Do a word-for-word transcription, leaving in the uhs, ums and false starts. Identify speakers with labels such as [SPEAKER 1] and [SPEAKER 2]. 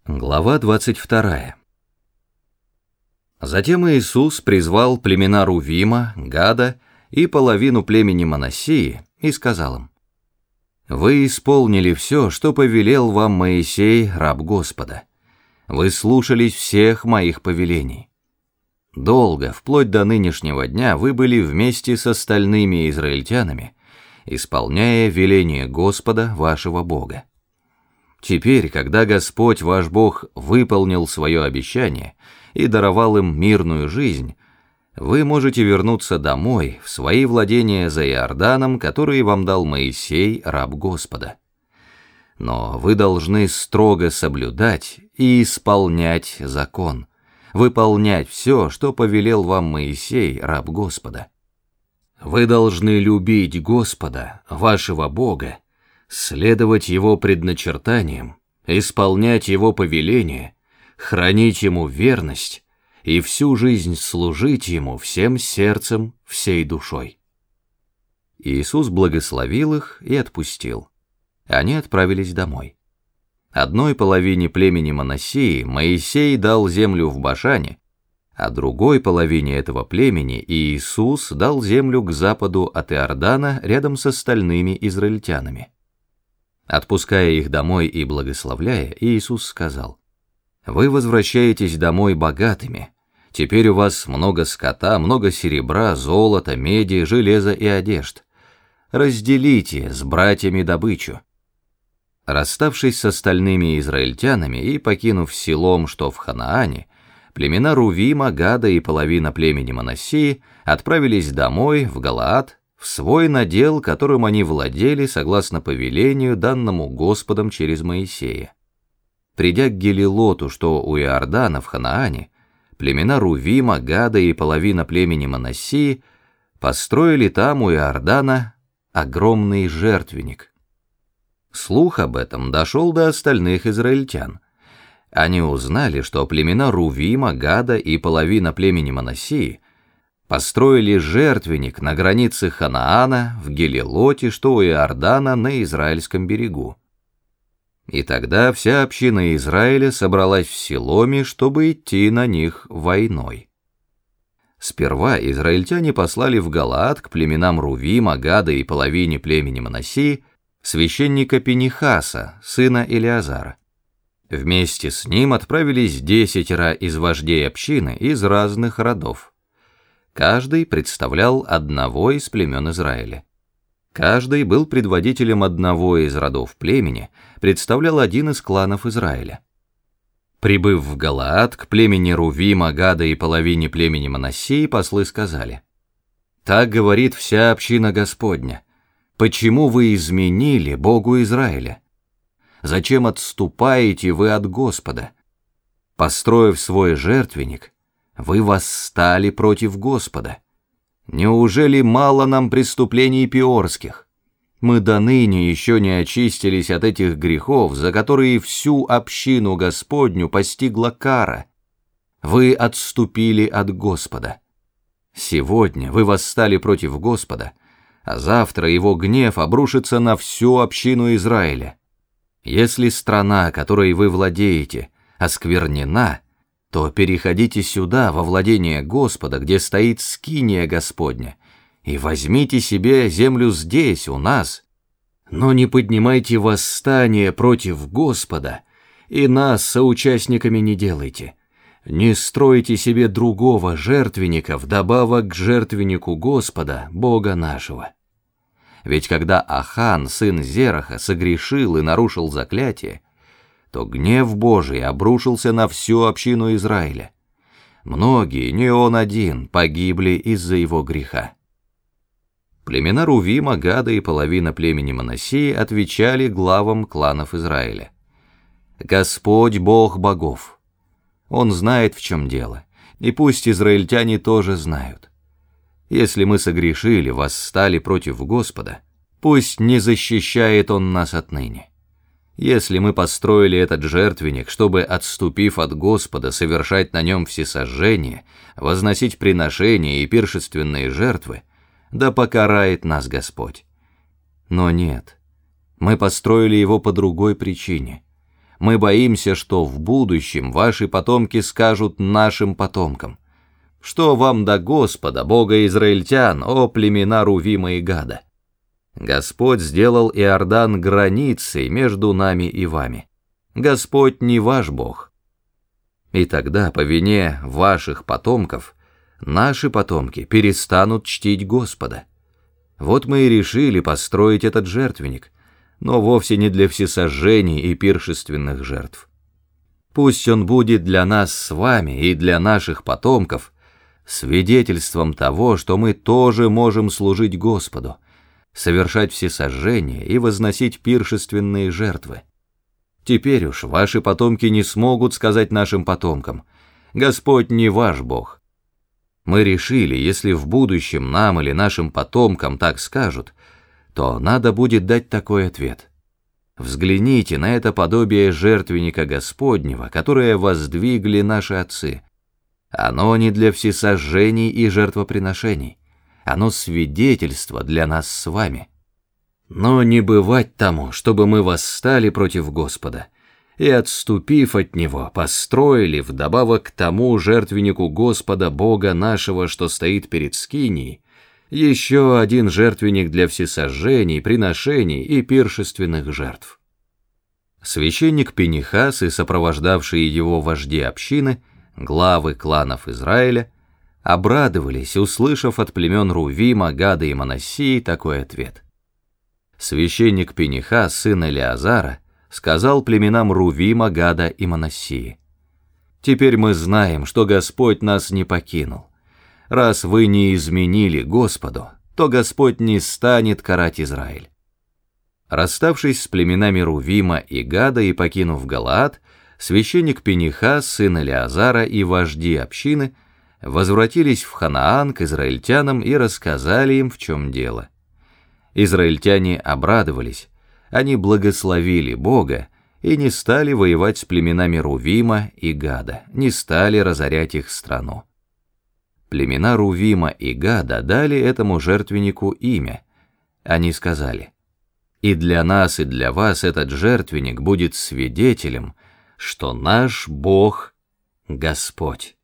[SPEAKER 1] Глава двадцать вторая. Затем Иисус призвал племена Рувима, Гада и половину племени Манассии и сказал им: «Вы исполнили все, что повелел вам Моисей, раб Господа. Вы слушались всех моих повелений. Долго, вплоть до нынешнего дня, вы были вместе с остальными израильтянами, исполняя веление Господа вашего Бога. Теперь, когда Господь ваш Бог выполнил свое обещание и даровал им мирную жизнь, вы можете вернуться домой, в свои владения за Иорданом, которые вам дал Моисей, раб Господа. Но вы должны строго соблюдать и исполнять закон, выполнять все, что повелел вам Моисей, раб Господа. Вы должны любить Господа, вашего Бога, следовать Его предначертаниям, исполнять Его повеления, хранить Ему верность и всю жизнь служить Ему всем сердцем, всей душой». Иисус благословил их и отпустил. Они отправились домой. Одной половине племени Манассии Моисей дал землю в Башане, а другой половине этого племени Иисус дал землю к западу от Иордана рядом с остальными израильтянами. Отпуская их домой и благословляя, Иисус сказал: «Вы возвращаетесь домой богатыми. Теперь у вас много скота, много серебра, золота, меди, железа и одежд. Разделите с братьями добычу». Расставшись с остальными израильтянами и покинув селом, что в Ханаане, племена Рувима, Гада и половина племени Манассии отправились домой, в Галаад, в свой надел, которым они владели согласно повелению, данному Господом через Моисея. Придя к Гелилоту, что у Иордана в Ханаане, племена Рувима, Гада и половина племени Манассии построили там у Иордана огромный жертвенник. Слух об этом дошел до остальных израильтян. Они узнали, что племена Рувима, Гада и половина племени Манассии построили жертвенник на границе Ханаана, в Гелилоте, что у Иордана на Израильском берегу. И тогда вся община Израиля собралась в Силоме, чтобы идти на них войной. Сперва израильтяне послали в Галаад к племенам Рувима, Гада и половине племени Манассии священника Пинихаса, сына Элиазара. Вместе с ним отправились десятеро из вождей общины из разных родов. Каждый представлял одного из племен Израиля. Каждый был предводителем одного из родов племени, представлял один из кланов Израиля. Прибыв в Галаад к племени Рувима, Гада и половине племени Манассии, послы сказали: «Так говорит вся община Господня. Почему вы изменили Богу Израиля? Зачем отступаете вы от Господа? Построив свой жертвенник, вы восстали против Господа. Неужели мало нам преступлений пеорских? Мы до ныне еще не очистились от этих грехов, за которые всю общину Господню постигла кара. Вы отступили от Господа. Сегодня вы восстали против Господа, а завтра его гнев обрушится на всю общину Израиля. Если страна, которой вы владеете, осквернена, то переходите сюда, во владение Господа, где стоит скиния Господня, и возьмите себе землю здесь, у нас. Но не поднимайте восстание против Господа, и нас соучастниками не делайте. Не стройте себе другого жертвенника вдобавок к жертвеннику Господа, Бога нашего». Ведь когда Ахан, сын Зераха, согрешил и нарушил заклятие, то гнев Божий обрушился на всю общину Израиля. Многие, не он один, погибли из-за его греха. Племена Рувима, Гада и половина племени Манассии отвечали главам кланов Израиля: «Господь Бог богов. Он знает, в чем дело, и пусть израильтяне тоже знают. Если мы согрешили, восстали против Господа, пусть не защищает Он нас отныне. Если мы построили этот жертвенник, чтобы, отступив от Господа, совершать на нем всесожжение, возносить приношения и пиршественные жертвы, да покарает нас Господь. Но нет, мы построили его по другой причине. Мы боимся, что в будущем ваши потомки скажут нашим потомкам: что вам до Господа, Бога израильтян, о племена Рувима и Гада? Господь сделал Иордан границей между нами и вами. Господь не ваш Бог. И тогда по вине ваших потомков наши потомки перестанут чтить Господа. Вот мы и решили построить этот жертвенник, но вовсе не для всесожжений и пиршественных жертв. Пусть он будет для нас с вами и для наших потомков свидетельством того, что мы тоже можем служить Господу, совершать всесожжения и возносить пиршественные жертвы. Теперь уж ваши потомки не смогут сказать нашим потомкам: Господь не ваш Бог. Мы решили, если в будущем нам или нашим потомкам так скажут, то надо будет дать такой ответ: взгляните на это подобие жертвенника Господнего, которое воздвигли наши отцы. Оно не для всесожжений и жертвоприношений, оно свидетельство для нас с вами. Но не бывать тому, чтобы мы восстали против Господа и, отступив от Него, построили вдобавок к тому жертвеннику Господа Бога нашего, что стоит перед скинией, еще один жертвенник для всесожжений, приношений и пиршественных жертв. Священник Пинихас и сопровождавшие его вожди общины, главы кланов Израиля, обрадовались, услышав от племен Рувима, Гада и Манассии такой ответ. Священник Пинихас, сын Элиазара, сказал племенам Рувима, Гада и Манассии: «Теперь мы знаем, что Господь нас не покинул. Раз вы не изменили Господу, то Господь не станет карать Израиль». Расставшись с племенами Рувима и Гада и покинув Галаад, священник Пинихас, сын Элиазара, и вожди общины возвратились в Ханаан к израильтянам и рассказали им, в чем дело. Израильтяне обрадовались, они благословили Бога и не стали воевать с племенами Рувима и Гада, не стали разорять их страну. Племена Рувима и Гада дали этому жертвеннику имя. Они сказали: «И для нас, и для вас этот жертвенник будет свидетелем, что наш Бог — Господь».